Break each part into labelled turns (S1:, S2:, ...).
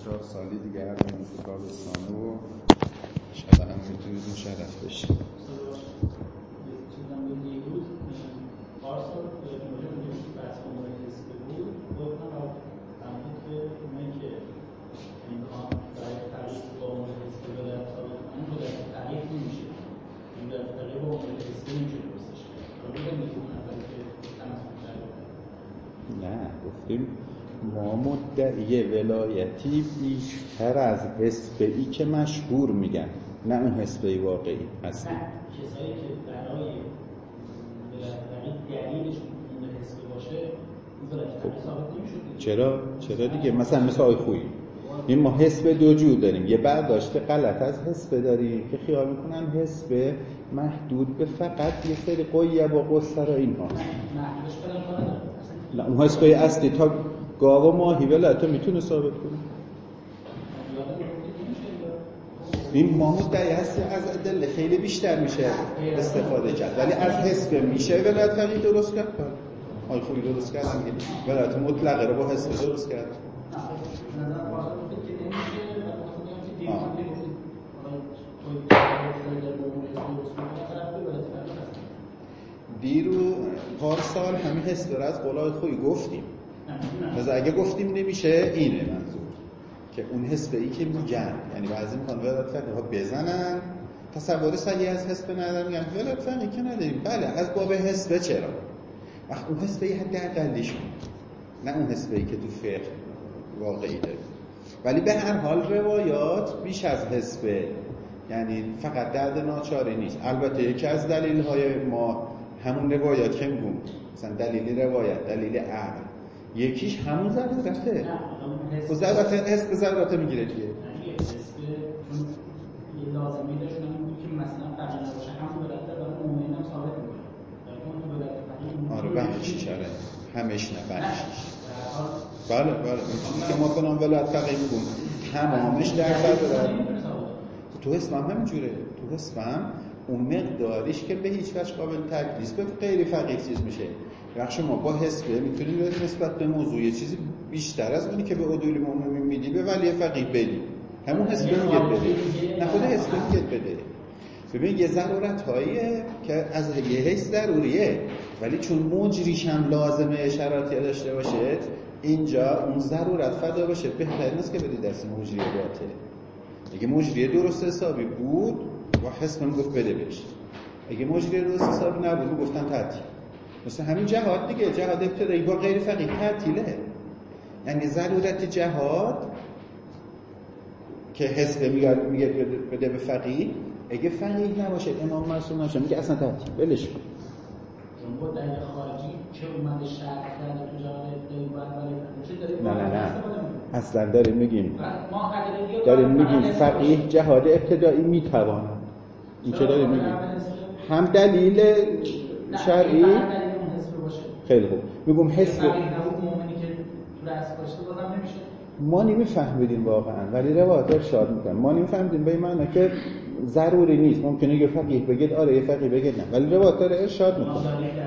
S1: 3-4 سالی دیگه هر این تو کارستانه و انشاءالله هم میتونید مشرف بشید. نه گفتیم ما مدعی ولایتی بیشتر از حسبه‌ای که مشهور میگن، نه اون حسبه‌ای واقعی هستیم.
S2: کسایی که برای ولایت دلیلش اون حسبه باشه ولایت ثابت نمیشه.
S1: چرا دیگه؟ مثلا مثل آقای خویی این ما حسب دو جور داریم، یه برداشت غلط از حسبه داریم که خیال میکنن حسبه محدود به فقط یه سری قیب و قصر و این هاست. نه اون حسبه اصلی تا گاو و ماهی ولایت میتونه ثابت کنه. این ما مدعی هستی از ادله خیلی بیشتر میشه استفاده کرد، ولی از حسبه میشه ولایت فقیه درست کرد. آقای خویی درست کرد، ولایت مطلقه رو با حسبه درست کرد. دیرو پارسال همین حسبه رو از قولای خویی گفتیم. مثلا اگه گفتیم نمیشه اینه منظور که اون حسبه ای که میگن، یعنی بعضی میخوان ولایت فقیه ها بزنن تصور صحیح از حسبه ندارن، میگن ولایت فقیه که نداریم. بله از باب حسبه چرا؟ وقت اون حسبه ای حد اقلیش نه اون حسبه ای که تو فقه واقعی داره. ولی به هر حال روایات بیش از حسبه، یعنی فقط درد ناچاری نیست. البته یکی از دلیل‌های ما همون روایات که میگم، مثلا دلیل روایت، دلیل عقل، یکیش همون ضرورته. و ضرورت حسب ضرورت میگیره دیگه.
S2: یه لازمی داشت اون که مثلا قبل نباشه همون ولایت برای مؤمنین هم ثابت می‌کنه.
S1: آره بخشش آره همش نه بخشش. بله چیزی که ما کنم ولایت فقیه میگم تمامش در ضرورت. تو اسلام همینجوره. تو اسلام اون مقداریش که به هیچ وجه قابل تقدیس به غیر فقیه چیز میشه. بخش ما با حسبه میتونیم نسبت به موضوع یه چیزی بیشتر از اونی که به عدول مؤمنین میدی به ولی فقیه بدی. همون حسبه میگه بده. نه خود حسبه میگه بده. ببین یه ضرورت هاییه که از یه حیث ضروریه، ولی چون مجریش هم لازمه شرایطی داشته باشه، اینجا اون ضرورت فدا باشه بهترین است که بدی دست مجری باطل. اگه مجری درست حسابی بود و حسب میگفت بده بهش، اگه مجری درست حسابی نبود میگفتن تعطیل. مثلا همین جهاد دیگه، جهاد ابتدایی با غیر فقیه تعطیله. یعنی ضرورت جهاد که حسب میگه بده به فقیه، اگه فقیه نباشه امام معصوم نشه میگه اصلا تعطیل بلش کن.
S2: با دلیل خارجی که اومده شرط کرده تو جهاد ابتدایی
S1: نه اصلا داریم میگیم فقیه جهاد ابتدایی میتواند. این چه داریم میگیم؟ هم دلیل شرعی خیلی خوب میگم حسب ما نمیفهمیدیم واقعا، ولی روایات ارشاد میکنن ما نمیفهمیدیم به این معنی که ضروری نیست. ممکنه یه فقیه بگید آره، یه فقیه بگید نه، ولی روایات ارشاد میکنن.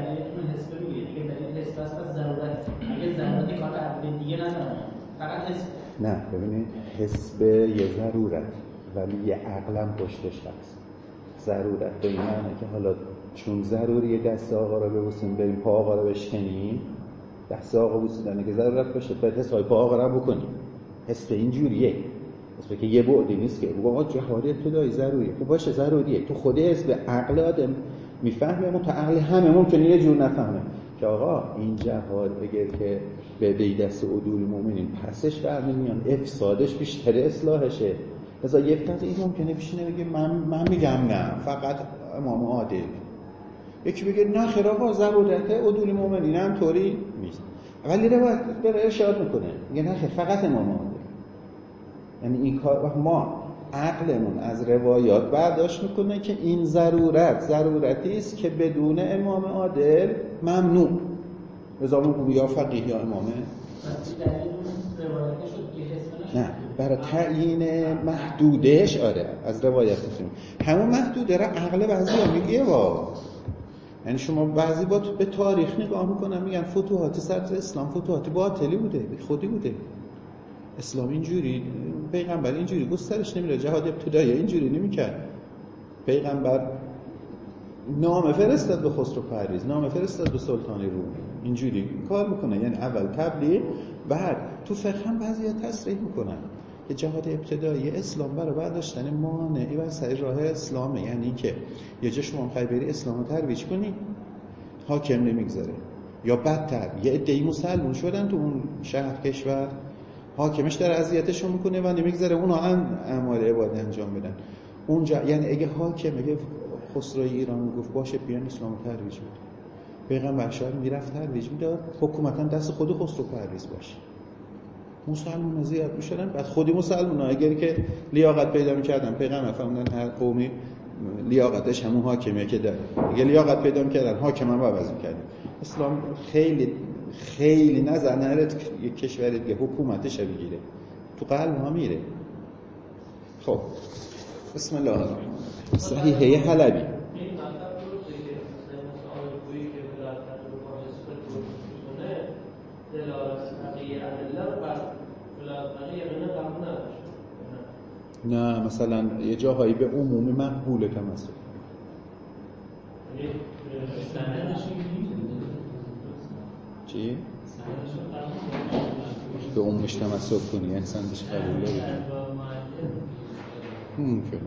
S1: نه ببینید حسب یه ضرورت ولی یه عقلم پشتش هست. ضرورت به این معنی که حالا چون ضروریه دست آقا رو ببوسیم بریم پا آقا رو بشکنیم، دست آقا بوسیدن که ضرورت باشه بعد حساب پا آقا رو بکنیم. حسب اینجوریه، حسب که یه بعدی نیست که بگم آقا جهاد ابتدایی ضروریه. خب باشه ضروریه، تو خود حسب عقل آدم میفهمه، اون تا عقل همه ممکنه یه جور نفهمه که آقا این جهاد اگر که به دست عدول مؤمنین پسش برنمیان، افسادش بیشتر اصلاحشه. مثلا یه فقیه ممکنه بشینه بگه من میگم نه فقط امام عادل، یکی بگه نه خیر آقا ضرورت عدول مؤمنین هم طوری نیست، ولی روایت داره ارشاد میکنه میگه نه خیر فقط امام عادل. یعنی این کار ما عقلمون از روایات برداشت میکنه که این ضرورتی است که بدون امام عادل ممنوع. رضامون یا فقیه یا امامه نه برای تعیین محدودش آره از روایت میفهمیم. همون محدوده را عقل بعضیا میگه یعنی شما بعضی با به تاریخ نگاه میکنن میگن فتوحات صدر اسلام فتوحات باطلی بوده، خودی بوده. اسلام اینجوری، پیغمبر اینجوری گسترش نمیده، جهاد ابتدایی اینجوری نمیکرد. پیغمبر نامه فرستاد به خسرو پرویز، نامه فرستاد به سلطان روم، اینجوری کار میکنه. یعنی اول تبلیغ، بعد تو فقه هم بعضیا تصریح میکنن که جهاد ابتدایی اسلام برای برداشتن مانعی بر سر راه اسلامه. یعنی که یه جا شما میخوای بری اسلامو ترویج کنی، حاکم نمیگذاره، یا بدتر یه عده‌ای مسلمون شدن تو اون شهر کشور، حاکمش داره اذیتشون میکنه و نمیگذاره اونا اعمال عبادت انجام بدن اونجا. یعنی اگه حاکم، اگه خسروی ایران گفت باشه بیان اسلامو ترویج بده، پیغمبر شاید میرفت ترویج میداد، حکومتا دست خود خسرو پرویز باشه، مسلمون زیاد میشدن. بعد خودی مسلمون ها اگر که لیاقت پیدا میکردن، پیغمبر فرمودن هر قومی لیاقتش همون حاکمیه که داره، اگه لیاقت پیدا میکردن حاکم هم عوض میکردن. اسلام خیلی نظر نرد یک کشوری دیگه حکومتش بگیره، تو قلب ها میره. خب بسم الله الرحمن الرحیم. صحیحه حلبی نه، مثلا یه جاهایی به عمومی مقبوله تمسک. چی؟ به عمومش تمسک کنی یعنی سندش قبوله ممکنه.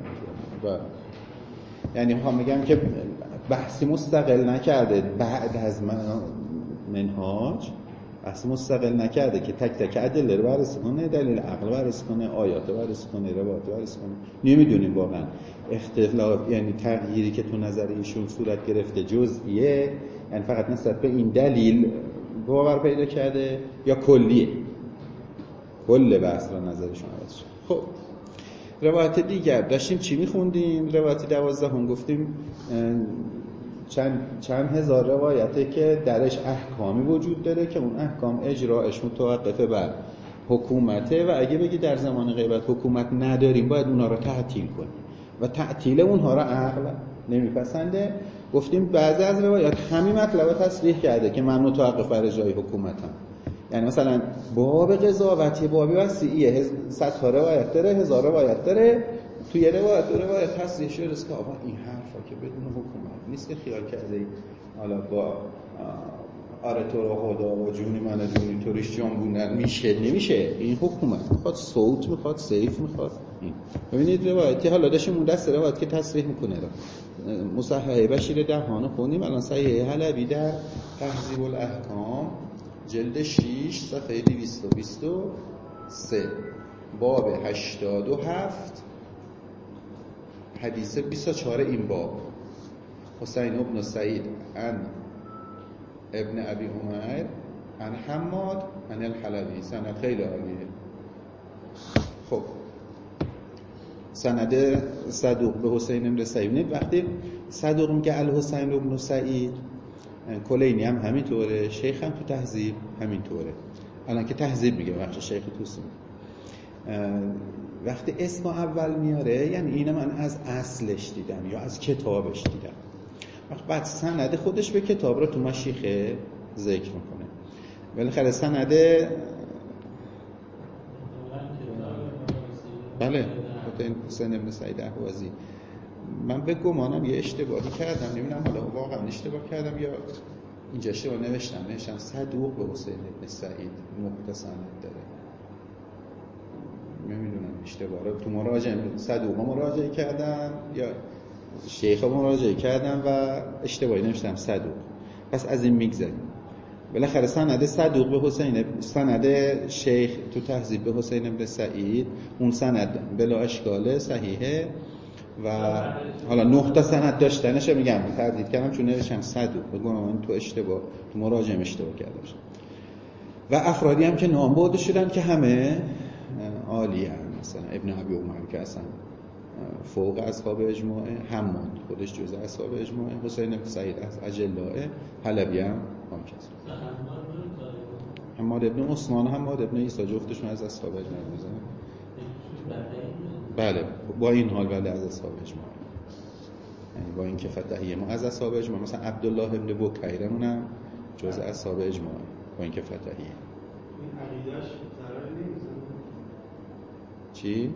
S1: یعنی میگم که بحثی مستقل نکرده بعد از منهاج، بحثی مستقل نکرده که تک تک ادله رو بررسی کنه، دلیل عقل بررسی کنه، آیات رو بررسی کنه، روایات رو بررسی کنه. نمیدونیم واقعا اختلاف، یعنی تغییری که تو نظر ایشون صورت گرفته جزئیه، یعنی فقط نسبت به این دلیل باور پیدا کرده، یا کلیه، کل بحث رو نظرشون عوض شد. خب روایت دیگر داشتیم چی میخوندیم؟ روایت 12 هم گفتیم چند هزار روایته که درش احکامی وجود داره که اون احکام اجراش متوقفه بر حکومته و اگه بگی در زمان غیبت حکومت نداریم باید اونها رو تعطیل کنیم و تعطیل اونها رو عقل نمیپسنده. گفتیم بعضی از روایات همین مطلب رو تصریح کرده که من متوقف بر اجرای حکومتم. یعنی مثلا باب قضاوتی بابی وسیعیه، 100 روایت داره، 1000 روایت داره، تو یه روایت تصریح شده است که آقا این حرفا که بدون حکومت نیست که خیال کرده حالا با آره تو رو خدا و جونی من جونی توریش جان بودن نمیشه. این حکومت میخواد صوت، میخواد سیف، میخواد این. ببینید روایتی حالا داشتیم دست روایت که تصریح میکنه رو مصحح بشیر دهانو خوندیم. الان صحیح حلبی در تهذیب الاحکام جلد 6 صفحه 223 باب 87 حدیث 24 این باب. حسین ابن سعید عن ابن ابی عمر عن حماد عن الحلبی. سند خیلی عالیه. خب سند صدوق به حسین ابن سعید. وقتی صدوق میگه الحسین ابن سعید، کلینی هم همینطوره، شیخ هم تو تهذیب همینطوره. الان که تهذیب میگه بخش شیخ توسی، وقتی اسم اول میاره یعنی اینو من از اصلش دیدم یا از کتابش دیدم. بعد سند خودش به کتاب رو تو مشیخه ذکر میکنه. بالاخره سند بله حسین ابن سعید اهوازی. من به گمانم یه اشتباهی کردم، نمیدونم حالا واقعا اشتباه کردم یا اینجا اشتباه نوشتم صدوق به حسین ابن سعید نقطه سند داره. نمیدونم اشتباه رو تو مراجعه صدوق مراجعه کردم یا شیخ مراجعه کردم و اشتباهی نوشتم صدوق. پس از این میگذریم. بالاخره سند صدوق به حسین، سند شیخ تو تهذیب به حسین ابن سعید، اون سند بلا اشکال صحیحه و حالا 9 تا سند داشتنش میگم تردید کردم چون نوشتم صدوق، بگم من تو اشتباه تو مراجعه اشتباه کردم. و افرادی هم که نام برده شدن که همه عالیه، مثلا ابن ابی عمر که اصلا فوق اصحاب اجماع، حماد خودش جزء اصحاب اجماع، حسین ابن سعید از اجلائه، حلبی هم همچنین. حماد ابن عثمان و حماد ابن عیسی جفتشون از اصحاب اجماع میزنن. بله با این حال ولی از اصحاب اجماع، یعنی با این که فتحیه ما از اصحاب اجماع، مثلا عبدالله ابن بکیرمون هم جزء اصحاب اجماع با این که فتحیه. این عقیده‌اش ضرر چی؟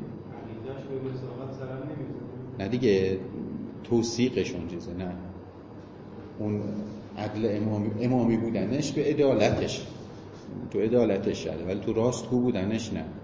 S1: نه دیگه توثیقشون چیزه، نه اون عدل امامی بودنش به عدالتش، تو عدالتش شده، ولی تو راستگو بودنش نه.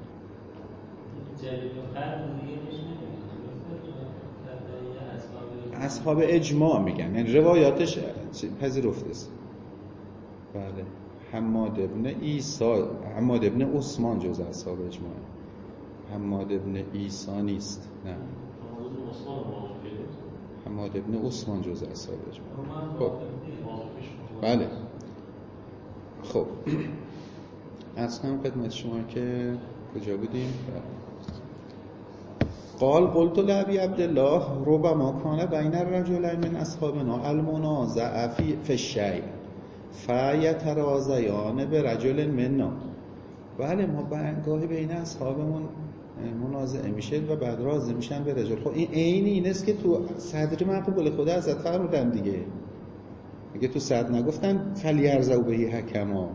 S1: اصحاب اجماع میگن، یعنی روایاتش پذیرفته است. بله. حماد ابن عثمان جز اصحاب اجماع. حماد ابن عیسی نیست، نه. حماد ابن عثمان جز اصحاب اجماع. خب. بله. خب. عرض کنم خدمت شما که کجا بودیم؟ قال قلت لأبي عبد الله ربما كان بين الرجلين من أصحابنا المنازعة في الشيء فيترازيان برجل منا. بله ما گاهی بین اصحابمون منازعه میشه و بعد راضی میشن به رجل. خب این عینی اینست که تو صدر مقبول خدا حضرت فرمودن دیگه. میگه تو صدر نگفتن فلیرزو بهی حکما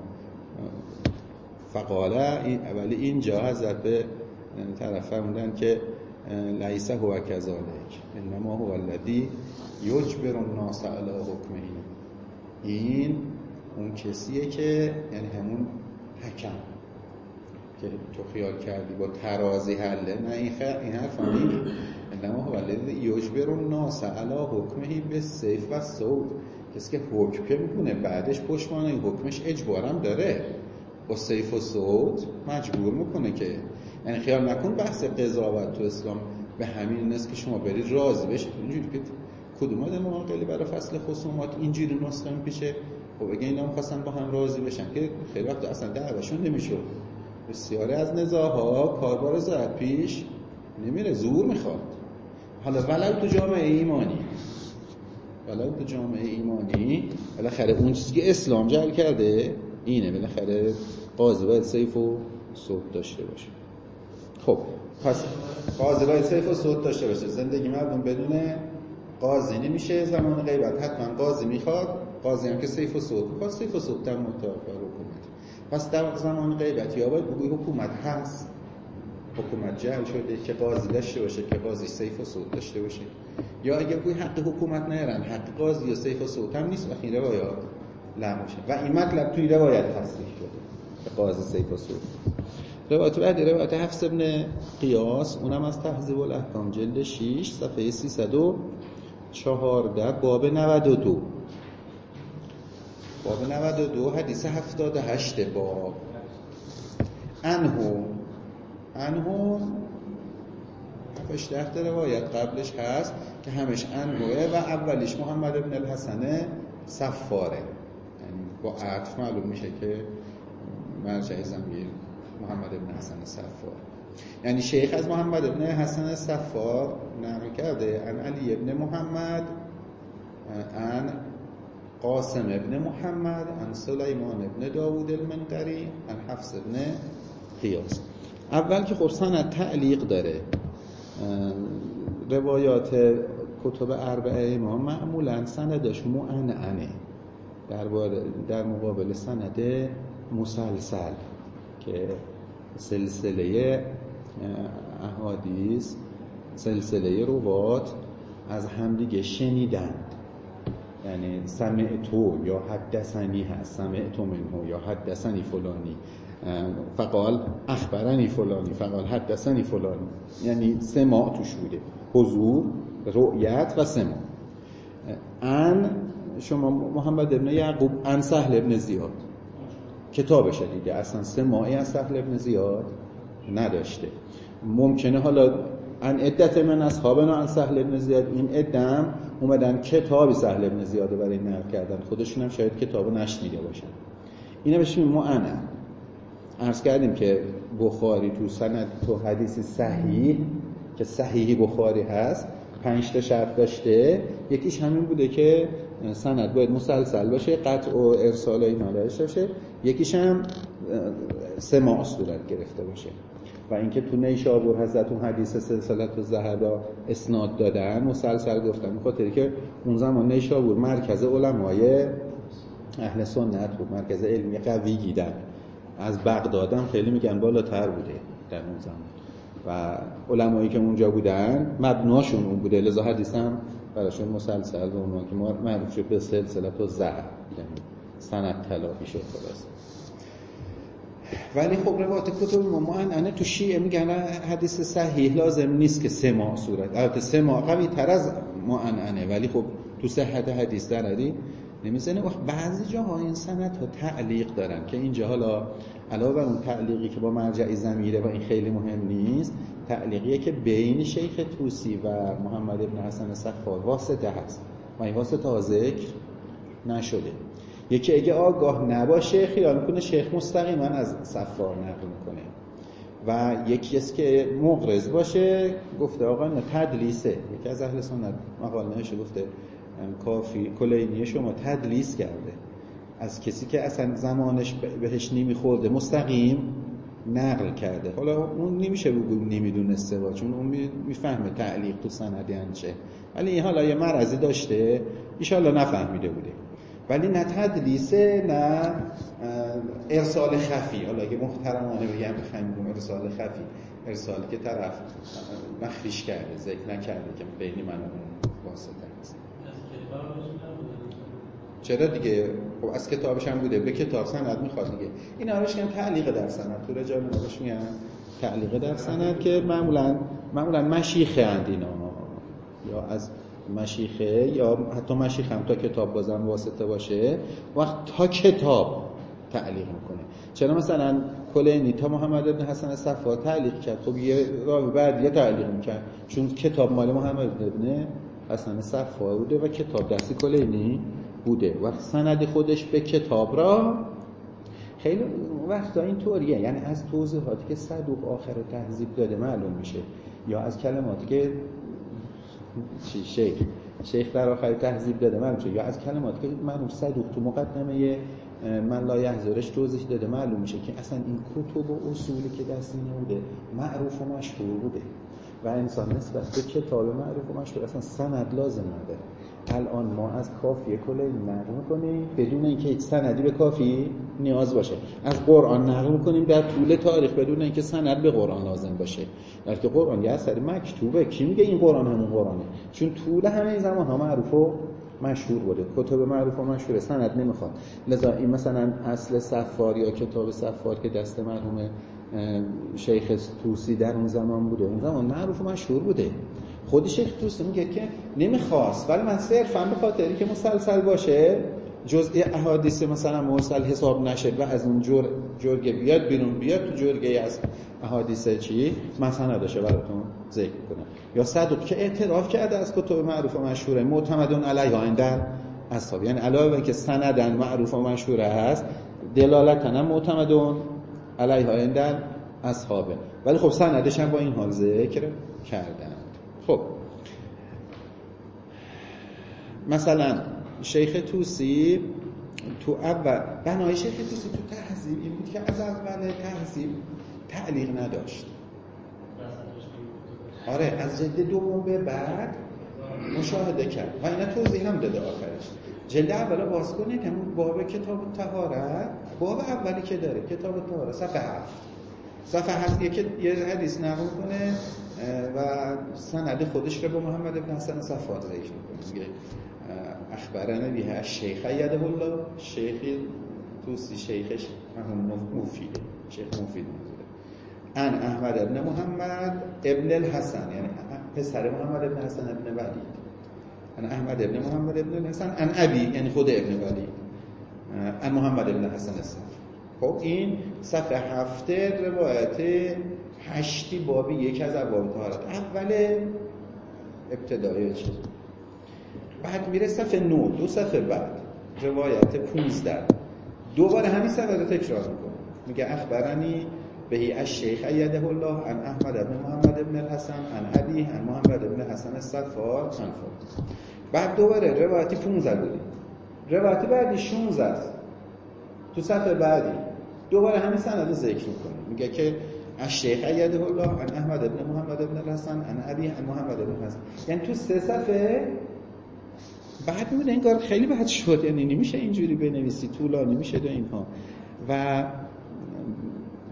S1: فقاله، ولی اینجا حضرت به طرف فرمودن که لیس هو کذالک انما هو الذی یجبر الناس علی حکمه. این اون کسیه که یعنی همون حکم که تو خیال کردی با ترازی حله، نه این حرف نیست. انما هو الذی یجبر الناس علی حکمه بالسیف و الصوت. کسی که حکم میکنه بعدش پشتوانه این حکمش اجبارم داره، با سیف و صوت مجبور میکنه که، یعنی خیال نکن بحث قضاوت تو اسلام به همین نیست که شما برید راضی بشید. اینجوری که کدوم آدم مناقله برای فصل خصومات اینجوری نسخه میپیشه، خب اگه اینا می‌خواستن با هم راضی بشن که خیلی وقت اصلا دعواشون نمیشد. بسیاری از نزاع‌ها کاربار زرد پیش نمیره، زور میخواد. حالا ولو تو جامعه ایمانی بالاخره اون چیزی که اسلام جعل کرده اینه، بالاخره قاضی باید سیف و صوت داشته باشه. خب پس قاضی باید سیف و صوت داشته باشه. زندگی مردم بدون قاضی نمیشه. زمان غیبت حتما قاضی میخواد، قاضی هم که سیف و صوت میخواد، سیف و صوت هم مطابق حکومت. پس در زمان غیبت یا باید بگوی حکومت هست، حکومت جعل شده که قاضی داشته باشه که قاضی سیف و صوت داشته باشه، یا اگه بگوی حق حکومت نیارن حق قاضی و سیف و صوت هم نیست و این روایات لغو میشه. و این مطلب توی روایت تصریح شده قاضی سیف و صوت. روایت بعدی روایت حفص ابن قیاس، اونم از تهذیب الاحکام جلد 6 صفحه 314 باب 92. باب 92 حدیث 78 باب. انهو 8 روایت قبلش هست که همش انهوه و اولیش محمد ابن الحسن صفاره، یعنی با عطف معلوم میشه که مرجع ضمیر محمد ابن حسن صفار. یعنی شیخ از محمد ابن حسن صفار نقل کرده ان علی ابن محمد، ان قاسم ابن محمد، ان سلیمان ابن داوود المنقری، ان حفص ابن قیاس. اول که خب سند تعلیق داره. روایات کتب اربعه امام معمولا سندش معنعنه در مقابل سند مسلسل که سلسله احادیث، سلسله روات از همدیگه شنیدند. یعنی سمعتو یا حدثنی هست، سمعتو منه یا حدثنی فلانی، فقال اخبرنی فلانی، فقال حدثنی فلانی، یعنی سماع توش بوده، حضور، رؤیت و سماع. ان شما محمد ابن یعقوب ان سهل ابن زیاد کتابش دیگه اصلا سماعی از سهل ابن زیاد نداشته. ممکنه حالا ان عدت من اصحابنا ان سهل ابن زیاد، این عدم اومدن کتابی سهل ابن زیاد برای نقل کردن، خودشون هم شاید کتابو نشنیده باشن. اینا بهش میگن معنن. عرض کردیم که بخاری تو سند تو حدیث صحیح که صحیح بخاری هست 5 تا شرط داشته. یکیش همین بوده که سند باید مسلسل باشه، قطع و ارسال اینا داشته باشه. یکیش هم سماع صورت گرفته باشه. و اینکه تو نیشابور حضرت اون حدیث سلسله الذهب اسناد دادن، مسلسل گفتن، بخاطر که اون زمان نیشابور مرکز علمای اهل سنت بود، مرکز علمی قوی گیدن. از بغداد هم خیلی میگن بالاتر بوده در اون زمان. و علمایی که اونجا بودن مبناشون اون بوده، لذا حدیث هم براشون مسلسل و اونها که معروف شد به سلسله و ضعف، یعنی سند تلافی شد خلاص. ولی خب روایت کتب معنعنه تو شیعه میگن حدیث صحیح لازم نیست که سماع صورت، البته سماع قوی تر از معنعنه، ولی خب تو صحت حدیث دراری نمیزنه. وقت بعضی جاها این سندها تعلیق دارن که اینجا حالا علاوه بر اون تعلیقی که با مرجع ضمیره و این خیلی مهم نیست، تعلیقیه که بین شیخ طوسی و محمد ابن حسن صفار واسطه هست و این واسطه ها ذکر نشده. یکی اگه آگاه نباشه خیال میکنه شیخ مستقیما از صفار نقل میکنه و یکی است که مغرض باشه گفته آقا نه تدلیسه. یکی از اهل سنت مقال نوشته گفته کافی کلینی شما تدلیس کرده، از کسی که اصلا زمانش بهش نمیخورده مستقیم نقل کرده. حالا اون نمیشه بگو نمیدونسته با، چون اون میفهمه تعلیق تو سند یعنی چه، ولی این حالا یه مرضی داشته ایشالله نفهمیده بوده. ولی نه تدلیسه نه ارسال خفی. حالا اگه محترمانه بگم بخوایم ارسال خفی، ارسالی که طرف مخفیش کرده ذکر نکرده که بین من و اون واسطه هست. چرا دیگه؟ خب از کتابش هم بوده، به کتاب سند میخواد دیگه. این آرش میگن تعلیق در سند، تو رجال نوش میگن تعلیق در سند که معمولا مشیخه اند اینا، یا از مشیخه یا حتی مشیخ هم تا کتاب بازم واسطه باشه وقت تا کتاب تعلیق میکنه. چرا مثلا کلینی تا محمد ابن حسن صفار تعلیق کرد، خب یه راوی بعد یه تعلیق میکرد چون کتاب مال محمد ابن حسن صفار بوده و کتاب دستی کلینی بوده و سند خودش به کتاب را خیلی وقتا این طوریه، یعنی از توضیحاتی که صدوق آخر تهذیب داده معلوم میشه، یا از کلماتی که شیخ در آخر تهذیب داده معلوم میشه، یا از کلماتی که معلوم صدوق تو مقدمه من لا یحضرش توضیح داده معلوم میشه که اصلا این کتب و اصولی که دستی نبوده معروف و مشهور بوده و انسان نسبت به کتاب معروف و مشهور اصلا سند لازم نداره. الان ما از کافی کلی نقل میکنیم بدون اینکه هیچ سندی به کافی نیاز باشه، از قرآن نقل میکنیم در طول تاریخ بدون اینکه سند به قرآن لازم باشه، بلکه قرآن یه اثر مکتوبه. کی میگه این قرآن همون قرآنه؟ چون طول همه زمان ها معروف و مشهور بوده، کتب معروف و مشهور سند نمیخواد. لذا این مثلا اصل صفار یا کتاب صفار که دست مرحوم شیخ طوسی در اون زمان بوده، اون زمان معروف و مشهور بوده. خود شیخ طوسی میگه که نمیخواست، ولی من صرفا به خاطری که مسلسل باشه جزئی احادیث مثلا مرسل حساب نشه و از اون جرگه بیاد بیرون، بیاد تو جرگه از احادیث چی مثلا داشه براتون ذکر کنم. یا صدوق که اعتراف کرده از کتب معروف و مشهوره معتمدون علیها عند اصحاب، یعنی علاوه بر که سندن معروف و مشهوره هست دلالتن معتمدون علیها عند اصحابه، ولی خب سندش هم با این حال ذکر کردن. خب مثلا شیخ طوسی تو اول بنای شیخ طوسی تو تهذیب این بود که از اول تهذیب تعلیق نداشت. آره از جلد دوم به بعد مشاهده کرد و اینا توضیح هم داده آخرش. جلد اول باز کنید همون باب کتاب طهارت، باب اولی که داره کتاب طهارت صفحه 7 یه حدیث نقل کنه و سند خودش رو با محمد ابن حسن صفار ذکر میکنه. میگه اخبرنا بها الشیخ یده الله، شیخ طوسی شیخش هم مفیده، شیخ مفید میگه ان احمد ابن محمد ابن الحسن، یعنی پسر محمد ابن حسن ابن ولید، ان احمد ابن محمد ابن الحسن ان ابی، یعنی خود ابن ولید، ان محمد ابن حسن صفار. خب این صفحه 7 روایت 8 بابی یک از ابواب طهارت اول ابتدایی چیز، بعد میره صفحه 9 دو صفحه بعد روایت 15 دوباره همین صفحه رو تکرار میکنه. میگه اخبرنی بهی الشیخ ایده الله ان احمد ابن محمد ابن الحسن ان ابی ان محمد ابن حسن صفار. بعد دوباره روایتی 15 بودی، روایتی بعدی 16 است تو صفحه بعدی دوباره همین سند رو ذکر میکنه. میگه که الشیخ ایده الله ان احمد ابن محمد ابن الحسن ان ابی ان محمد ابن حسن، یعنی تو 3 صفحه بعد میبینه انگار خیلی بحث شد، یعنی نمیشه اینجوری بنویسی، طولانی میشه دو اینها. و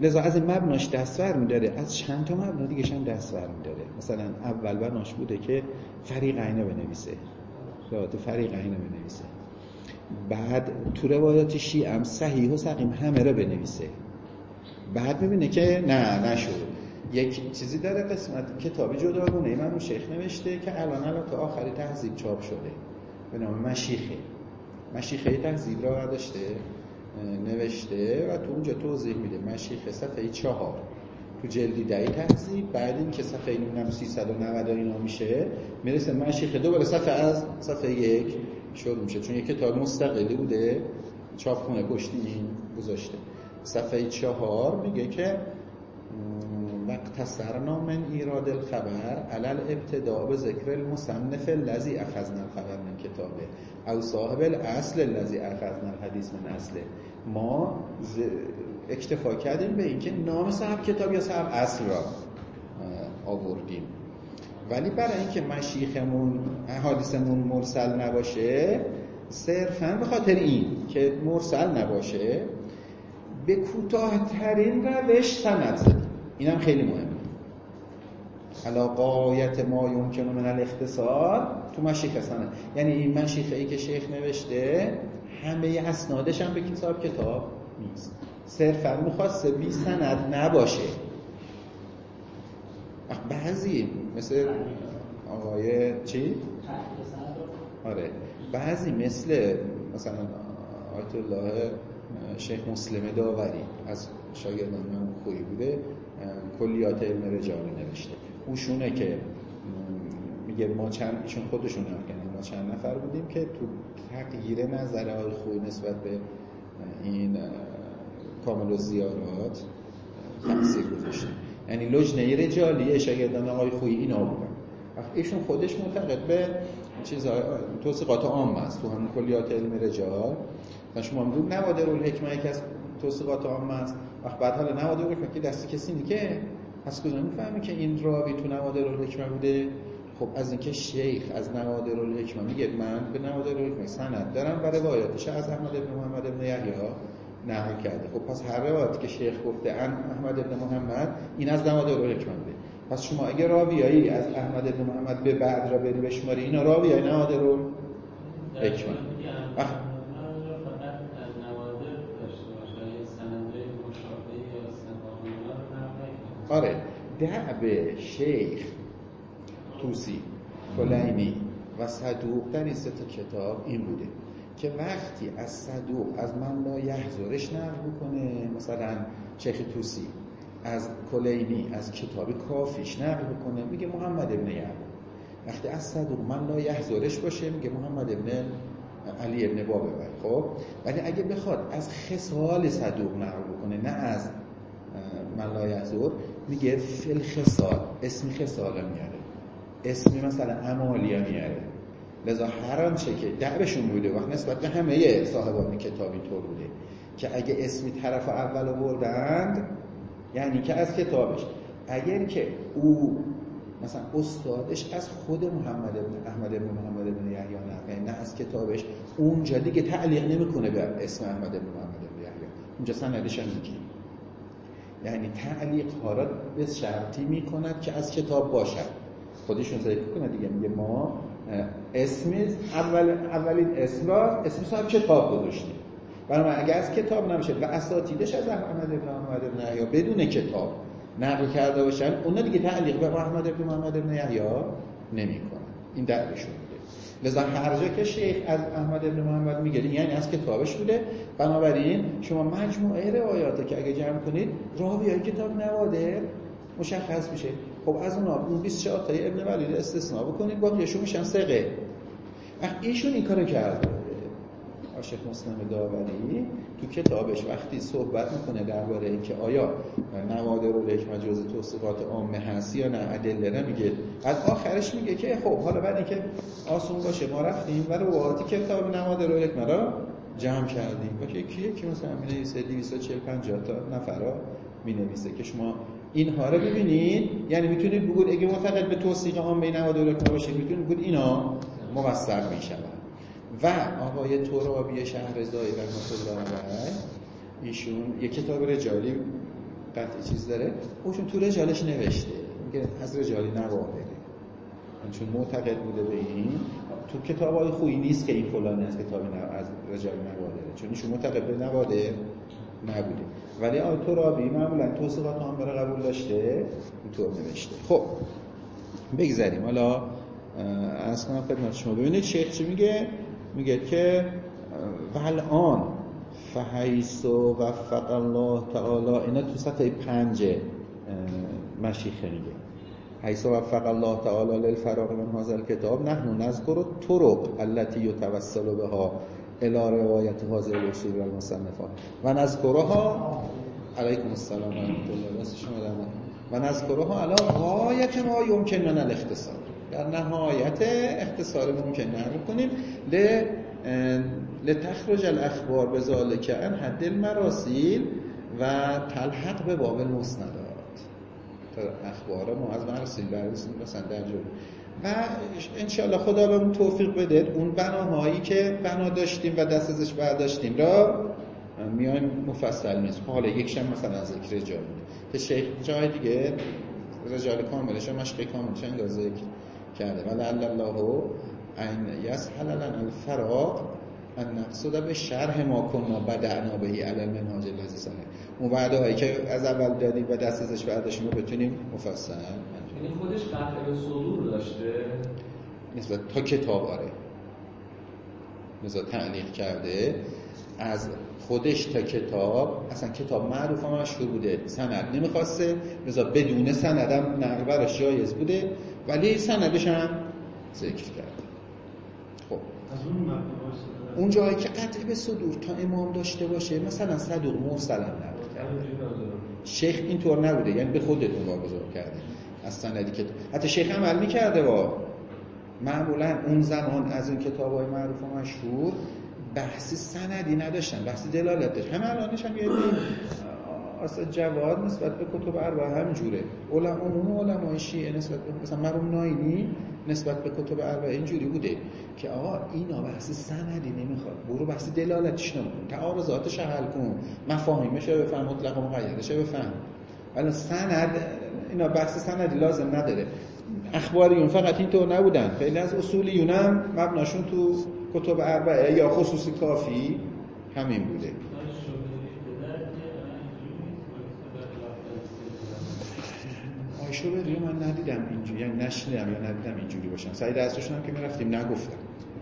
S1: لذا از این مبناش دستور میداره، از چند تا مبنا دیگه هم دستور میداره. مثلا اول بناش بوده که فریقین بنویسه، روایت فریقین بنویسه. بعد تو روایات شیعه هم صحیح و سقیم همه رو بنویسه. بعد میبینه که نشد. یک چیزی داره قسمت کتابی جداگونه امام شیخ نوشته که الان تا آخری تهذیب چاپ شده به نام مشیخه تهذیب را داشته نوشته و تو اونجا توضیح میده. مشیخه صفحه 4 تو جلدی 10 تهذیب، بعد این که صفحه 390 اینا میشه میرسه مشیخه دوباره صفحه 1 شروع میشه، چون یک کتاب مستقلی بوده چاپخونه پشتی گذاشته. صفحه 4 میگه که وقتصرنا من ایراد الخبر علی الابتداء بذکر المصنف الذی اخذنا الخبر من کتابه او صاحب الاصل الذی اخذنا الحدیث من اصله. ما اکتفا کردیم به اینکه نام صاحب کتاب یا صاحب اصل را آوردیم، ولی برای اینکه مشیخمون حدیثمون مرسل نباشه، صرفاً به خاطر این که مرسل نباشه به کوتاه‌ترین روش سند زدیم. اینم خیلی مهمه. علا غایت ما یمکن من الاختصار تو مشیخه سند، یعنی این مشیخه ای که شیخ نوشته همه اسنادش هم به کتاب نیست، صرفا میخواسته بی سند نباشه. بعضی مثل آقای چی؟ آره، بعضی مثل مثلا آیت الله شیخ مسلم داوری از شاگردان من خوبی بوده، کلیات علم رجال نوشته. اوشونه که میگه ما چون خودشون هم کنیم ما چند نفر بودیم که تو تغییر نظر آقای خویی نسبت به این کامل و زیارات تأثیر گذاشته. یعنی لجنه رجالی شاگردان آقای خویی اینا بودن. ایشون خودش معتقد به چیزهای توثیقات عام است تو همون کلیات علم رجال و شما میگید نوادر الحکمه یکی از توثیقات عام است. وقت بعد حالا نوادر الحکمه که دست کسی نیست پس کجا میفهمی که این راوی تو نوادر الحکمه بوده؟ خب از اینکه شیخ از نوادر الحکمه میگه من به نوادر الحکمه سند دارم و روایاتش از احمد بن محمد بن یحیی نقل کرده. خب پس هر روایتی که شیخ گفته احمد بن محمد این از نوادر الحکمه بوده. پس شما اگه راویایی از احمد بن محمد به بعد را بری بشماری اینا راویای نوادر الحکمه. آره، دعوه شیخ توسی، کلینی و صدوق در این سه تا کتاب این بوده که وقتی از صدوق از من لا یحضرش نقل بکنه، مثلا شیخ توسی از کلینی از کتاب کافیش نقل بکنه میگه محمد ابن یعقوب. وقتی از صدوق من لا یحضرش باشه میگه محمد ابن علی ابن بابه. خب ولی اگه بخواد از خصال صدوق نقل بکنه نه از من لا یحضر میگه فی الخصال، اسم خصال میاره، اسمی مثلا امالیه میاره. لذا هر آنچه که دعوشون بوده وقت نسبت به همه صاحبان کتاب اینطور بوده که اگه اسمی طرف اول آوردند یعنی که از کتابش، اگر که او مثلا استادش از خود محمد بن احمد بن محمد بن یحیی نقل نه از کتابش، اونجا دیگه تعلیق نمیکنه به اسم احمد بن محمد بن یحیی، اونجا سندش هم میگه. یعنی تعلیق ها را به شرطی میکند که از کتاب باشد. خودشون ذکر کنه دیگه، میگه ما اسم اولین اسم صاحب کتاب گذاشتیم. برای اگه از کتاب نمیشه و اساتیدش از احمد بن محمد بن یحیی بدون کتاب نقل کرده باشن، اونا دیگه تعلیق به احمد بن محمد بن یحیی نمیکنن. این دعوشون بوده. لذا هر جا که شیخ از احمد بن محمد میگه یعنی از کتابش بوده. بنابراین شما مجموعه روایاتی که اگه جمع کنید راویای کتاب نوادر مشخص میشه. خب از اون 24 تای ابن ولید استثناء بکنید باقیشون میشن ثقه. ایشون این کارو کرده. شیخ مسلم داوری تو کتابش وقتی صحبت میکنه درباره اینکه آیا نوادر الحکمه جزء توثیقات عامه هست یا نه ادله نمیگه، از آخرش میگه که خب حالا بعد اینکه آسون باشه ما رفتیم و روایاتی کتاب نوادر الحکمه را جمع کردیم و که کی مثلا می‌نویسه 240 50 تا نفرا می‌نویسه که شما اینها رو ببینید. یعنی میتونید بگید اگه معتقد به توثیق عامه نوادر الحکمه باشید میتونید بگید اینا موثق میشن. و آقای ترابی شهرزایی رحمت الله علیه ایشون یک کتاب رجالی قطعی چیز داره، اوشون تو رجالش نوشته میگه از رجالی نوادره، چون معتقد بوده به این تو کتابای خویی نیست که این فلانی از کتابی از رجالی نوادره، چون ایشون معتقد به نواده نبوده. ولی ترابی معمولا توصیفات هم برای قبول داشته اینطور نوشته. خب بگذاریم حالا از کنم خدمت شما. ببینید شیخ چی میگه؟ میگه که والآن فحیث وفق الله تعالی، اینا تو صفحه 5 مشیخه میگه حیث وفق الله تعالی للفراغ من هذا الكتاب نحن نذكر الطرق التي يتوسل بها الى روایت هذه الاصول والمصنفات و نذكرها علیکم السلام و رحمت الله و نذكرها علی غایت ما یمکن من الاختصار، در نهایت اختصار ممکن نکنیم لتخرج الاخبار بذالک عن حد المراسیل و تلحق به باب المسندات. اخبار ما از مراسیل برسیم مثلا در جور و انشاءالله خدا بهمون توفیق بده اون بناهایی که بنا داشتیم و دست ازش برداشتیم را میایم مفصل نیست. حالا یکشم مثلا ذکر رجال که شیخ جای دیگه رجال کاملش و مشق کاملش انگار ذکر کرده و لعل الله ان یسهل لنا الفراغ ان نقصد به شرح ما کنا بدعنا بهی علی المنهاج الذی صحیح. اون وعده‌هایی که از اول دادیم و دست ازش برداشتیم رو بتونیم مفصل.
S3: یعنی خودش قطع صدور داشته
S1: نسبت تا کتاب آره مثلا تعلیق کرده از خودش تا کتاب، اصلا کتاب معروف و مشهور بوده، سند نمیخواسته، مثلا بدون سندم نقل برش جایز بوده ولی سندش هم ذکر کرده. خب اون جایی که قطع به صدور تا امام داشته باشه مثلا صدوق مرسل هم نقل کرده، شیخ اینطور نبوده، یعنی به خودتون واگذار کرده از سندی که حتی شیخ عمل میکرده با معمولا اون زمان از این کتاب‌های معروف و مشهور بحث سندی نداشتن، بحث دلالت داشت. همه الانش هم یه اصلا جواد نسبت به کتب اربعه همینجوره. علمای شیعه نسبت به مثلا مرحوم ناینی نسبت به کتب اربعه اینجوری بوده که آقا اینا بحث سندی نمیخواد، برو بحث دلالتش نکن، تعارضاتش حل کن، مفاهیمش رو بفهم، مطلق و مقیدش رو بفهم. ولی سند اینا بحث سندی لازم نداره. اخباریون فقط اینطور نبودن، خیلی از اصولیون هم مبناشون تو کتب اربعه یا خصوصی کافی همین بوده. آیشو بدری من ندیدم اینجوری، یعنی نشنیدم یا ندیدم اینجوری باشن. سعی درسشون هم که میرفتیم نگفتم.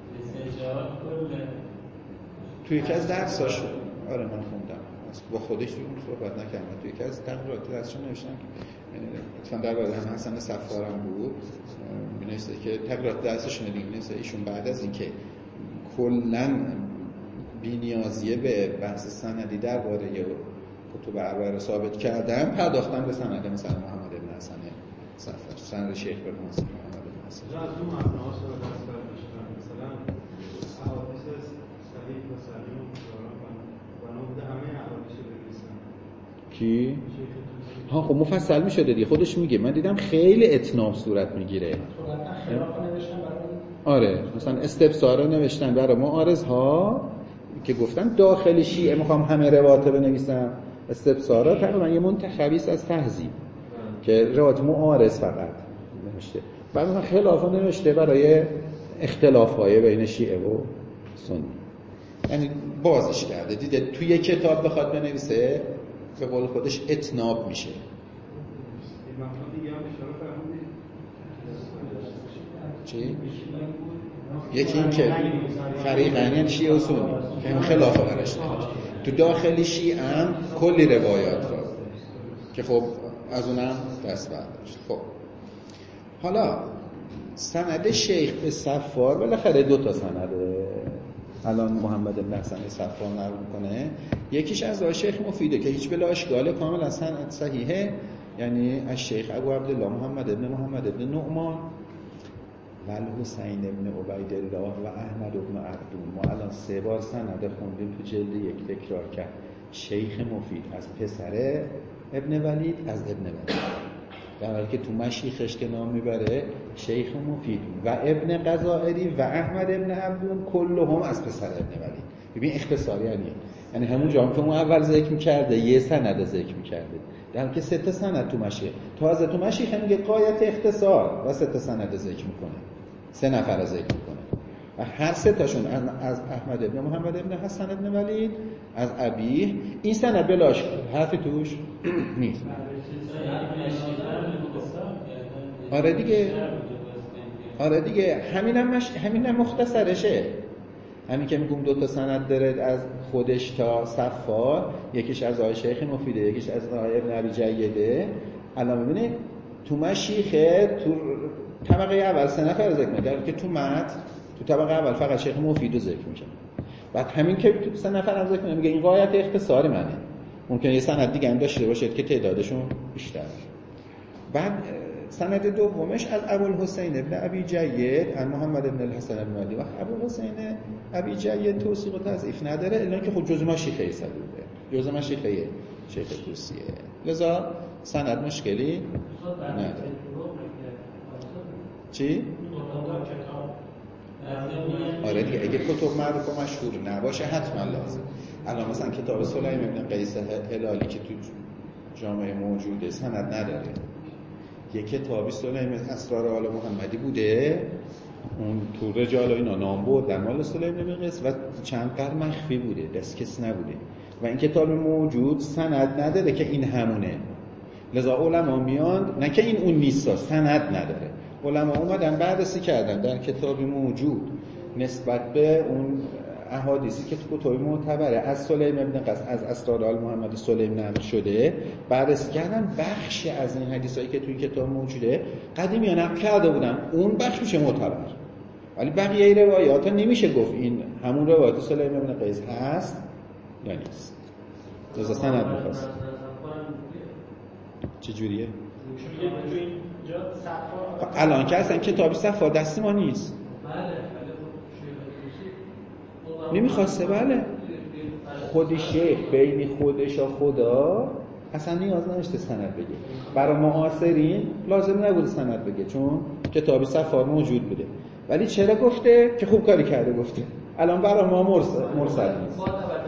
S1: توی یکی از درساش آره من خوندم، با خودش رو صحبت نکردم، توی یکی از تقریرات درسشون نوشتم که اتفاقا درباره هم حسن صفارم بود، می‌نوشته که تقریرات درسشون دیگه نیست ایشون بعد از اینکه کلاً بی‌نیازیه به بحث سندی درباره کتب اربعه رو ثابت کردن، پرداختن به سند مثلا محمد بن حسن صفار، سند شیخ بن محمد بن حسن.
S4: از اون مبناها رو دست برداشتن، مثلا احادیث صحیح و سلیم بنا بوده همه احادیث رو بنویسن.
S1: کی؟ ها خب مفصل می‌شده دیگه، خودش میگه من دیدم خیلی اتناب صورت میگیره. آره مثلا استفسار نوشتن برای معارضها که گفتن داخل شیعه میخوام همه روایات بنویسم، استفسارا تقریبا یه منتخبی است از تهذیب که روایت معارض فقط نوشته، بعد مثلا خلافا نوشته برای اختلاف‌های بین شیعه و سنی، یعنی بازش کرده دیده توی یک کتاب بخواد بنویسه به قول خودش اتناب میشه. چی؟ یکی این که فریقین یعنی شیعه و سنی که هم خلافه برش تو داخلی شیعه هم کلی روایات را که خب از اونم دست برداشت. خب حالا سند شیخ به صفار بالاخره 2 سنده الان محمد بن حسن صفار نقل میکنه، یکیش از شیخ مفیده که هیچ بلا اشکال کامل از سند صحیحه، یعنی از شیخ ابو عبدالله محمد بن نعمان و الحسین ابن عبیدالله و احمد ابن عبدون. ما الان 3 بار سند خوندیم تو جلد 1 تکرار کرد. شیخ مفید از پسر ابن ولید از ابن ولید، در حالی که تو مشیخش که نام میبره شیخ مفید و ابن قضائری و احمد ابن عبدون کلهم از پسر ابن ولید. ببین اختصاری یعنی همون جام که اون اول ذکر میکرده یه سند ذکر میکرده، در که 3 تا سند تو مشیخ. تازه تو مشیخ میگه غایت اختصار و 3 تا سند ذکر میکنه، 3 نفر ذکر میکنه و هر 3 تاشون از احمد ابن محمد ابن حسن ابن ولید از ابیه. این سند بلاش حرفی توش نیست. آره دیگه همینم مختصرشه. همین که میگم 2 تا سند داره از خودش تا صفار، یکیش از آقای شیخ مفیده، یکیش از آقای ابن ابی جیده. الان میبینید تو مشیخه تو طبقه اول 3 نفر ذکر می‌کنه که تو طبقه اول فقط شیخ مفیدو ذکر میشه. بعد همین که تو 3 نفر هم ذکر میگه این غایت اختصار منه. ممکنه یه سند دیگه هم داشته باشه که تعدادشون بیشتر باشه. بعد سند دومش از ابوالحسین ابن ابی جید از محمد ابن الحسن ابن علی. و ابوالحسین ابی جید توثیق و تضعیف نداره، الا که خود جزء مشیخه صدوقه، جزء مشیخه شیخ طوسیه، لذا سند مشکلی نداره. چی؟ آره دیگه اگه کتب معروف و مشهور نباشه حتما لازم. الان مثلا کتاب سلیم ابن قیس هلالی که تو جامعه موجوده سند نداره. یه کتابی سلیم اسرار آل محمدی بوده، اون تو رجال اینا نام بردن مال سلیم ابن قیس و چند قرن مخفی بوده، دست کس نبوده و این کتاب موجود سند نداره که این همونه. لذا علما میان نه که این اون نیست، سند نداره. علما اومدن بررسی کردن در کتابی موجود نسبت به اون احادیثی که تو کتب معتبره از سلیم ابن قیس از اسرار آل محمد سلیم نقل شده، بررسی کردن بخشی از این حدیثایی که تو این کتاب موجوده قدیمی‌ها نقل کرده بودن، اون بخش میشه معتبر، ولی بقیه روایات نمیشه گفت این همون روایت سلیم ابن قیس هست یا نیست. لذا سند می‌خواست. چه جوریه؟ الان که اصلا کتابی صفا دست ما نیست. نمیخواسته. بله خود شیخ بین خودش و خدا اصلا نیاز نداشته سند بگه. برای معاصرین لازم نبوده سند بگه چون کتابی صفا موجود بوده. ولی چرا گفته؟ که خوب کاری کرده گفته. الان برای ما مرسل نیست.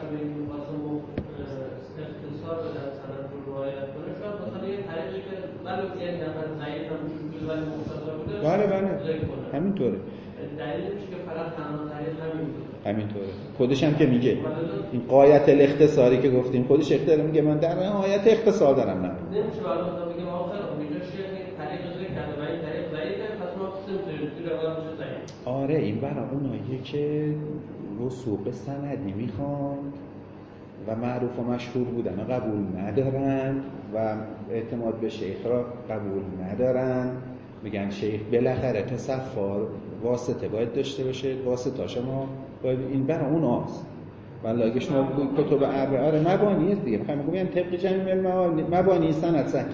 S1: بله همینطوره.
S2: دلیلش که فقط تنها دلیل
S1: همینطوره. خودش هم که میگه این غایت الاختصاری که گفتیم خودش اختیار میگه من در نهایت اختصار دارم. نه
S2: نمیشه والا میگه آخر اونجا شیخ طریق ذکر کرده و این طریق ضعیفه پس ما تو روایت ضعیف.
S1: آره این برای اونایی که وثوق سندی میخوان و معروف و مشهور بودن و قبول ندارن و اعتماد به شیخ را قبول ندارن، میگن شیخ بالاخره تصفار واسطه باید داشته باشه، واسطه شما باید این برای اون هاست. ولی اگه شما کتب اربعه مبانی دیگه میخوایم بگم طبق جمعی مبانی سند صحیح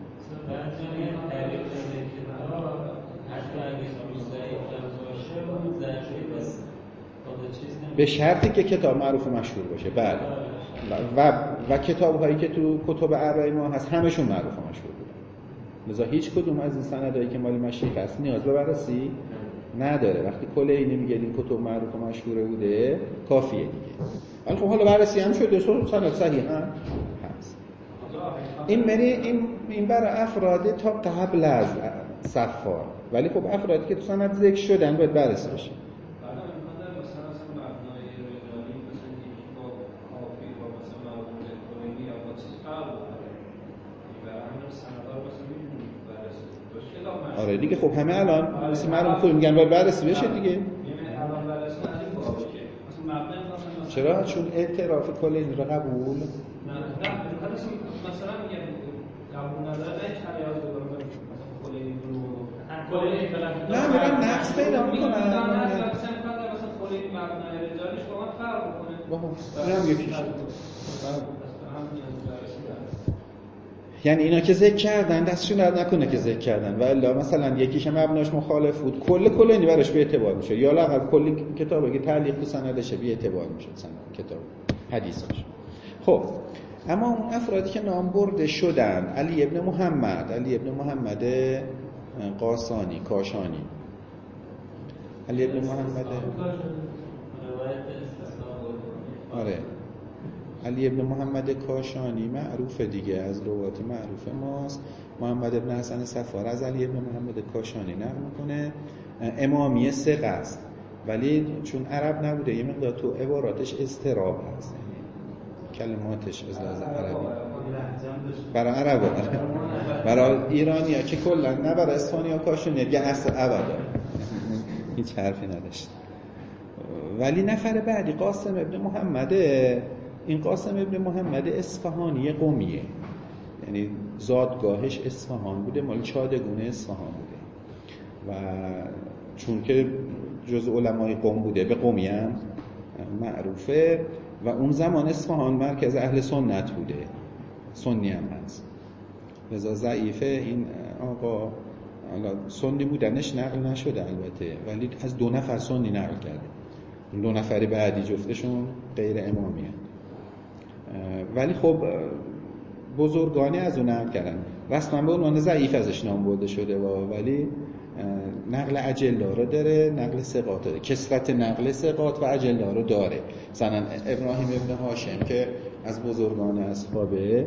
S1: به شرطی که کتاب معروف و مشهور باشه. بله و کتاب هایی که تو کتب اربعه ما هست همشون معروف و مشهور بودن. لذا هیچ کدوم از این سندایی که مال مشیخ هست نیاز به بررسی نداره. وقتی کلینی میگه این کتب معروف و مشهوره بوده کافیه دیگه. ولی خب حالا بررسی هم شده سند صحیح هم هست. این برای افراد تا قبل از صفار، ولی خب افرادی که تو سند ذکر شدن باید بررسی بشه. آره دیگه خب همه الان مثل معلوم خود میگن باید بررسی بشه دیگه. چرا؟ چون اعتراف کلینی رو قبول
S4: مثلا میگن قبول نداره نه چرا یاد بگم کلینی
S1: نه میرن نقص پیدا میکنن
S4: مثلا کلینی مبنای رجالیش با من فرق میکنه.
S1: اونم یکیشه. یعنی اینا که ذکر کردن دستشون درد نکنه که ذکر کردن و الا مثلا یکیش مبناش مخالف بود کل اینی براش به اعتبار میشه، یا لااقل کلی کتابی که تعلیق تو سندش به اعتبار میشه سند کتاب حدیثش. خب اما اون افرادی که نام برده شدن علی ابن محمد قاسانی کاشانی، علی ابن محمد آره علی ابن محمد کاشانی معروف دیگه، از روات معروف ماست. محمد ابن حسن صفار از علی ابن محمد کاشانی نقل میکنه. امامی ثقه است، ولی چون عرب نبوده یه مقدار تو عباراتش اضطراب هست، کلماتش از لحاظ عربی برای عربا، برای ایرانی‌ها که کلا نه برای اصفهانی‌ها کاشانی دیگه اصل ابدا هیچ حرفی نداشت. ولی نفر بعدی قاسم ابن محمده. این قاسم ابن محمد اصفهانی قمیه، یعنی زادگاهش اصفهان بوده، مال چادگونه اصفهان بوده و چون که جز علمای قم بوده به قمی هم معروفه و اون زمان اصفهان مرکز اهل سنت بوده، سنی هم هست، لذا ضعیفه. این آقا سنی بودنش نقل نشده البته، ولی از 2 نفر سنی نقل کرده. 2 نفری بعدی جفتشون غیر امامی هست. ولی خب بزرگانی از اون نقل کردن، رسما به عنوان ضعیف ازش نام برده شده ولی نقل اجلا داره، نقل ثقات داره، کثرت نقل ثقات و اجلا رو داره. مثلا ابراهیم ابن هاشم که از بزرگان اصحابه،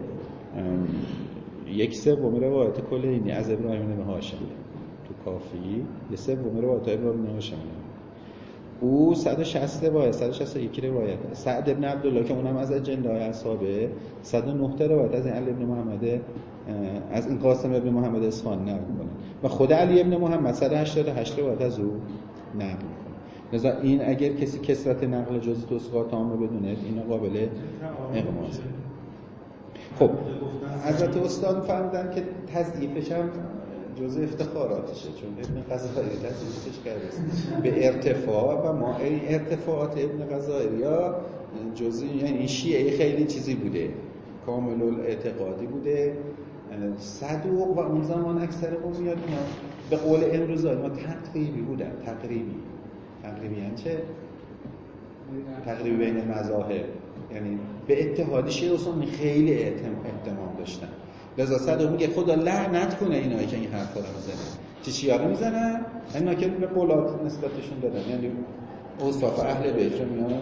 S1: 1/3 روایت کلینی از ابراهیم ابن هاشم تو کافی، 1/3 روایت ابراهیم ابن هاشم، او 160 روایت 161 روایت. سعد ابن عبدالله که اونم از اجندای اصحابه 109 روایت از علی ابن محمد، از این قاسم ابن محمد اصفهانی نقل می‌کنه و خود علی ابن محمد 188 روایت از او نقل می‌کنه. لذا این اگر کسی کثرت نقل جز توثیقات تام بدونه این قابل اقماس. خب حضرت استاد فرمودن که تضعیفش هم جزء افتخاراتشه، چون ابن غزائری تضعیفش کرده به ارتفاع و ما این ارتفاعات ابن غزائری ها جزء، یعنی این شیعه خیلی چیزی بوده، کامل الاعتقادی بوده، صدوق و اون زمان اکثر قومیات اینا به قول امروز ما تقریبی بودن. تقریبی یعنی چه؟ تقریبی بین مذاهب، یعنی به اتحاد شیعه و سنی خیلی اهتمام داشتن. لذا صدوق میگه خدا لعنت کنه اینایی که این حرفا رو میزنن. چه چیا رو میزنن؟ اینا که به قولات نسبتشون دادن، یعنی اوصاف اهل بیت رو میان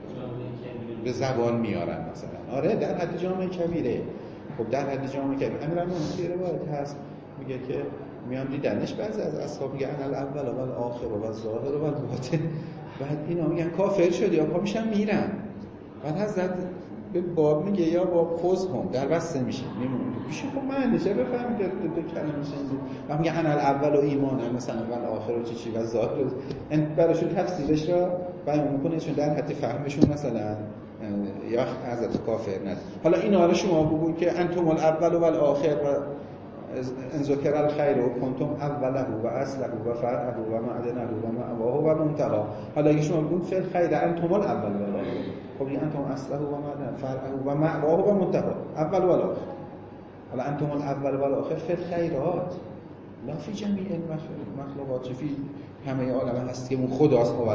S1: به زبان میارن مثلا. آره در حد جامعه کبیره. خب در حد جامعه کبیره امیرالمومنین روایت هست میگه که میان دیدنش بعضی از اصحاب میگه انا الاول و الاخر و الظاهر و الباطن، بعد اینا میگن کافر شدی یا پا میشن میرن. بعد حضرت به باب میگه یا باب خذهم در بسته میشه میمونه میشه. خب من نشه بفهمید دو کلمه شنید و میگه انا الاول و ایمانه مثلا اول آخر و چی و ظاهر، این براشون تفسیرش را بیان میکنه چون در حد فهمشون مثلا یا حضرت کافر ند. حالا اینا رو شما بگو که انتم الاول و الاخر و ان ذکر الخیر و کنتم اوله و اصله و فرعه و معدنه و مأواه و منتهى. حالا اگه شما بگید فی الخیر انتم الاول و الاخر، خب این انتم اصله و معدنه فرعه و مأواه و منتهى اول و الاخر. حالا انتم الاول و الاخر فی الخیرات لا فی جمیع المخلوقات، فی همه عالم هست که اون خداست. اول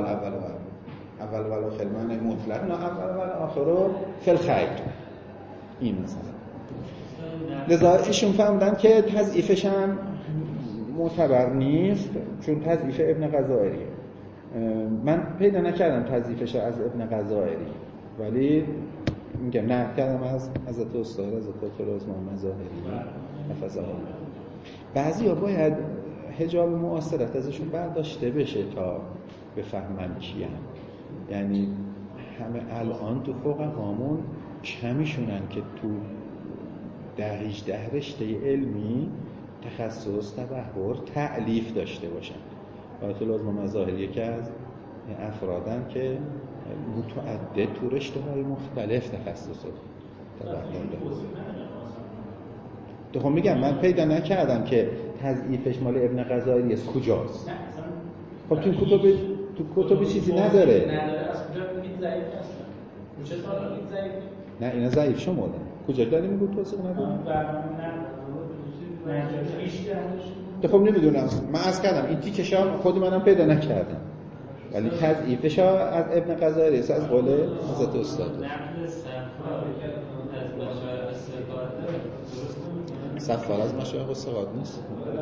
S1: و الاخر معنی مطلق، نه اول و الاخر فی الخیر. این مثلا لذا ایشون فهمیدن که تضعیفش هم معتبر نیست چون تضعیف ابن غزائریه. من پیدا نکردم تضعیفش از ابن غزائری، ولی میگم نه کردم از حضرت استاد از دکتر عثمان مظاهری حفظه الله. بعضیا باید حجاب معاصرت ازشون برداشته بشه تا بفهمن کیان. یعنی همه الان تو فقهامون کمیشونن که تو 18 رشته علمی تخصص، تبحر، تألیف داشته باشن. آیت الله مظاهری یکی از افرادن که متعدد تو رشته‌های مختلف تخصص تبحر داره. خب میگم من پیدا نکردم که تضعیفش مال ابن غزائری از کجاست. خب تو کتب چیزی نداره.
S2: از کجا میگید ضعیف هستن؟ چه سالا میگید ضعیف؟
S1: نه اینا ضعیف شمردن. کجا داری میگو توصیق نداره؟ خب نمیدونم، من عرض کردم این تیکشا خود منم پیدا نکردم، ولی تضعیفش از ابن غزائری از قول حضرت استاد. صفار از مشایخ الثقات نیست.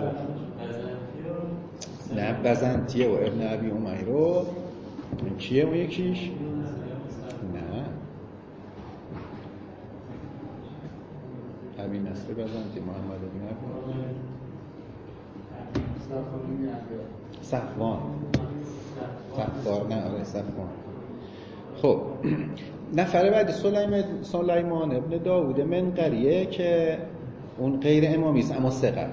S1: نه بزنطیه و ابن ابی امیرو کیه اون یکیش؟ نه ابی نصر بزنتی محمد ابن ابی صفوان نه آره صفوان. خب نفر بعد سلیمان ابن داوود منقریه که اون غیر امامی است اما ثقه.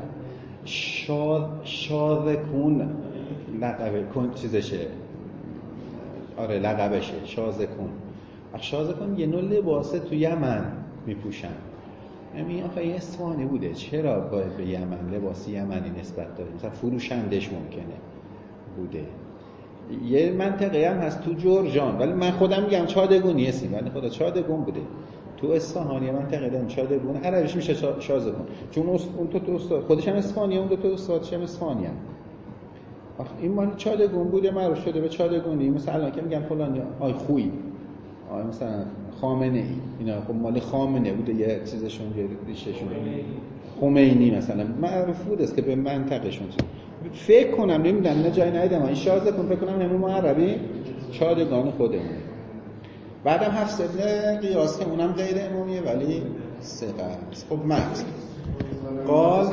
S1: شاذکون لقب چیزشه، آره لقبشه شاذکون. شاذکون یه نوع لباسه تو یمن میپوشن. یعنی آخه این اصفهانی بوده، چرا باید به یمن لباس یمنی نسبت داره؟ مثلا فروشندش ممکنه بوده. یه منطقه هم هست تو جرجان، ولی من خودم میگم چادگونی هستیم، ولی خدا چادگون بوده. تو اصفهان یه منطقه داریم چادگون، عربیش میشه شاذکون، چون اون تو استاد خودش هم اصفهانی، اون دو تا استادش هم اصفهانی هم. این مال چادگون بوده، معروف شده به چادگونی. مثلا الان که میگن فلان آی خویی، آی مثلا خامنه ای، اینا خب مال خامنه بوده، یه چیزشون ریشهشون خمینی مثلا معروف بوده است که به منطقهشون. فکر کنم نمیدونم نه جای ندیدم این شاذکون، فکر کنم همون عربی چادگان خودمونه. بعدم حفص ابن قیاس که اونم غیر امامیه ولی ثقه است. خب متن قال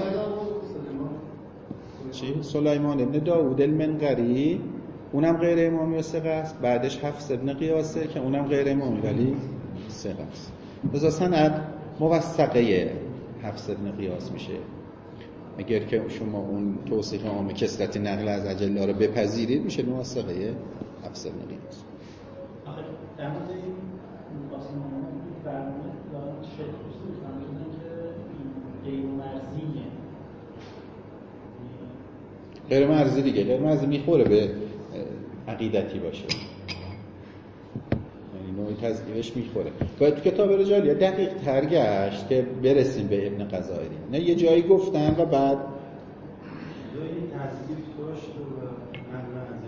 S1: چی؟ سلیمان ابن داوود المنقری اونم غیر امامی و ثقه است. بعدش حفص ابن قیاسه که اونم غیر امامی ولی ثقه است. لذا سند موثقه حفص ابن قیاس میشه. اگر که شما اون توصیف عام کثرت نقل از اجله رو بپذیرید میشه موثقه حفص ابن قیاس.
S5: آخه در مورد این قاسمانه فرمونه دارم چه دوستی فهمیدن که غیر مرزیه.
S1: غیر مرزی دیگه، غیر مرزی میخوره به عقیدتی باشه، یعنی نوعی تضعیفش میخوره. باید تو کتاب رجالیه دقیق تر گشت که برسیم به ابن قزائری. نه یه جایی گفتن و بعد
S4: جایی تضعیف داشت و نقل از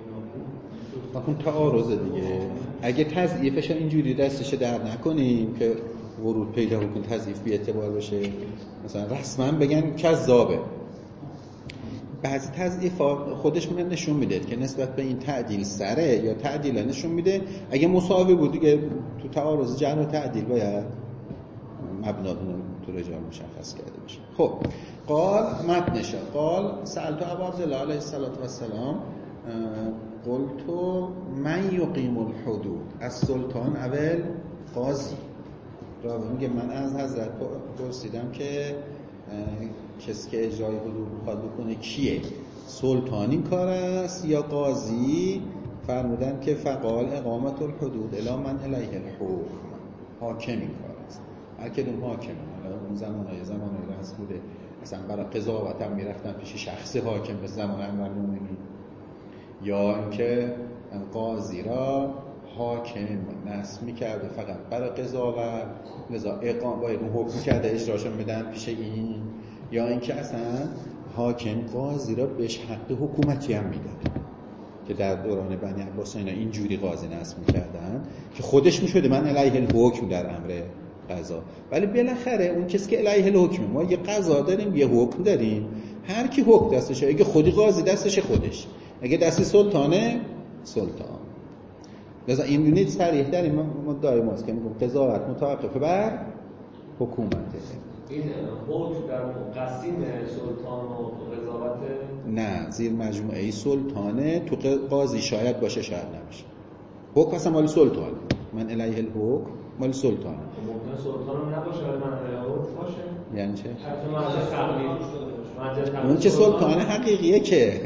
S4: الله
S1: اون تعارضه دیگه. اگه تضعیفش اینجوری دستش در نکنیم که ورود پیدا بکن تضعیف بی اعتبار بشه، مثلا رسما بگن کذابه. بعضی تضعیفات خودش نشون میده که نسبت به این تعدیل سره یا تعدیل نشون میده. اگه مساوی بود دیگه تو تعارض جهل و تعدیل باید مبناتون تو رجال مشخص کرده بشه. خب قال متنشه قال سألت ابا عبدالله علیه السلام قلت من یقیم الحدود از سلطان اول قاضی. راوی میگه من از حضرت پرسیدم که کسی که اجرای حدود میخواد بکنه کیه؟ سلطان این کار است یا قاضی؟ فرمودن که فقال اقامت الحدود الی من الیه الحکم، حاکم این کار است. هر کدوم حاکم. اون زمانهای راست بوده مثلا برای قضاوت هم میرفتن پیش شخص حاکم به زمان امیرالمومنین، یا اینکه قاضی را حاکم نصب میکرده فقط برای قضاوت، لذا اقامت باید اون حکم کرده اجراشون بدن پیش این، یا اینکه اصلا حاکم قاضی را بهش حق حکومتی هم میداد که در دوران بنی عباس اینا اینجوری قاضی نصب میکردن که خودش میشده من الیه الحکم در امر قضا. ولی بالاخره اون کسی که الیه الحکم، ما یه قضا داریم یه حکم داریم، هر کی حکم دستشه، اگه خودی قاضی دستشه خودش، اگه دستی سلطانه سلطان. لذا این یونیت صریح در این مدعای ماست که میگم قضاوت متوقف بر حکومته.
S3: این حکم در مقسیم سلطان و قضاوت
S1: نه، زیر مجموعه سلطانه. تو قاضی شاید باشه شاید نباشه. حکم اصلا مال سلطانه، من الیه الحکم مال سلطانه.
S3: ممکنه سلطان هم نباشه ولی من الیه الحکم باشه.
S1: یعنی چه؟
S3: حتی مرجع تقلید
S1: اون که سلطان حقیقیه که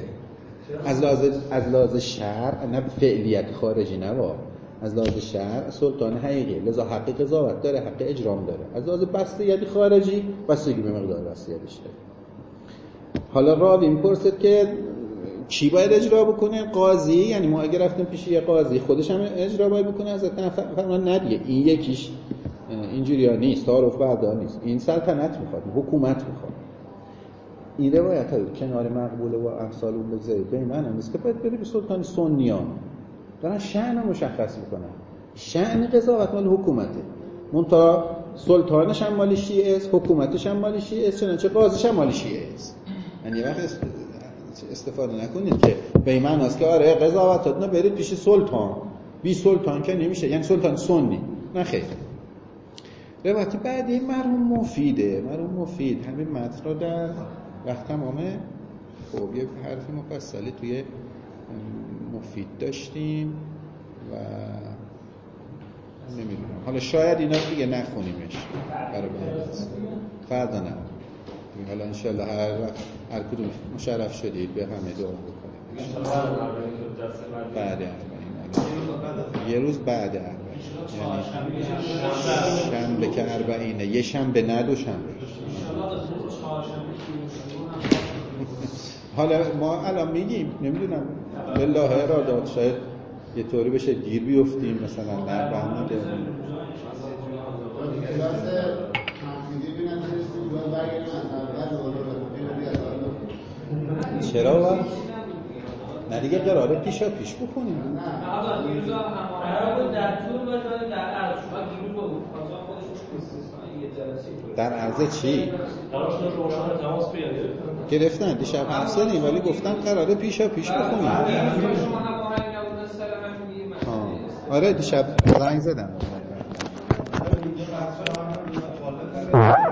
S1: از لحاظ شرع، نه فعلیت خارجی نبا، از لحاظ شرع سلطان حقیقیه، لذا حق قضاوت داره، حق اجرام داره. از لحاظ بستگی خارجی بستگی به مقدار بستگیش داره. حالا راوی میپرسد که کی باید اجرا بکنه؟ قاضی. یعنی ما اگه رفتیم پیش یه قاضی خودش هم اجرا باید بکنه؟ از فرمان ندیه. این یکیش اینجوری ها نیست، تعارف بردار نیست. این سلطنت میخواد، حکومت میخواد. این روایت ها کنار مقبوله و امثال اون بگذارید به این معنی نیست که باید بری به سلطان سنیان دارن شأن رو مشخص میکنن. شأن قضاوت مال حکومته، منتها سلطانش هم مال شیعه است، حکومتش هم مال شیعه است، چنانچه قاضیش هم مال شیعه است. یعنی وقت استفاده نکنید که به این معنی است که آره قضاوتاتونو برید پیش سلطان، بی سلطان که نمیشه، یعنی سلطان سنی. نه خیر. روایت بعدی مرحوم مفید همین متن رو در وقت تمامه. خب یه حرف مفصلی توی مفید داشتیم و نمیدونم حالا شاید اینا دیگه نخونیمش برای فردا نه. حالا انشالله هر کدوم مشرف شدید به همه دعا بکنیم بعد اربعین، یه روز بعد اربعین، یعنی شنبه که اربعینه، یه شنبه نه دو شنبه. حالا ما الان میگیم نمیدونم بالله ارادات شاید یه طوری بشه گیر بیفتیم مثلا نه بهمده چرا؟ نه دیگه قراره پیشا پیش بکنیم.
S2: نه دیروز قرار بود در طول باشه در عرض شما دیروز بود خواستم خودشون استثنایی یه جلسه
S1: در عرض چی؟
S3: قرار شده روشن تماس بگیرید
S1: گرفتن دیشب حرف زدیم ولی گفتن قراره پیشا پیش بکنیم. آره دیشب زنگ زدم.